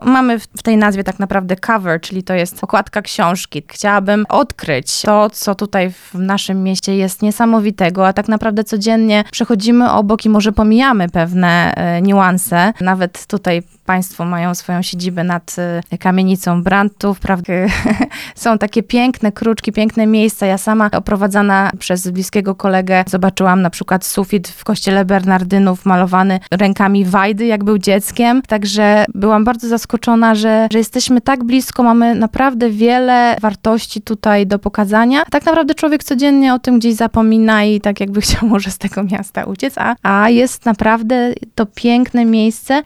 Mamy w tej nazwie tak naprawdę cover, czyli to jest okładka książki. Chciałabym odkryć to, co tutaj w naszym mieście jest niesamowitego, a tak naprawdę codziennie przechodzimy obok i może pomijamy pewne niuanse. Nawet tutaj państwo mają swoją siedzibę nad kamienicą Brandtów, prawda? Są takie piękne kruczki, piękne miejsca. Ja sama oprowadzana przez bliskiego kolegę zobaczyłam na przykład sufit w kościele Bernardynów malowany rękami Wajdy, jak był dzieckiem. Także byłam bardzo zaskoczona, że jesteśmy tak blisko, mamy naprawdę wiele wartości tutaj do pokazania. Tak naprawdę człowiek codziennie o tym gdzieś zapomina i tak jakby chciał może z tego miasta uciec, a jest naprawdę to piękne miejsce